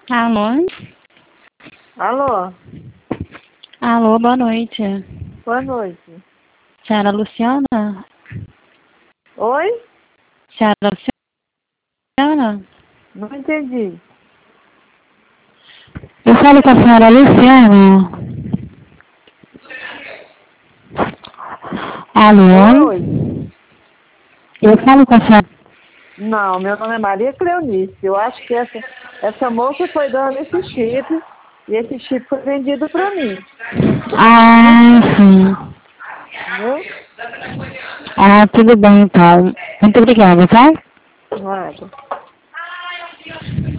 Alô? Alô? Alô, boa noite. Boa noite. Senhora Luciana? Oi? Senhora Luciana? Não entendi. Eu falo com a senhora Luciana. Alô? Oi? Eu falo com a senhora... Não, meu nome é Maria Cleonice. Eu acho que essa moça foi dando esse chip e esse chip foi vendido para mim. Ah, sim. Entendeu? Ah, tudo bem então. Muito obrigada, tá? Nada.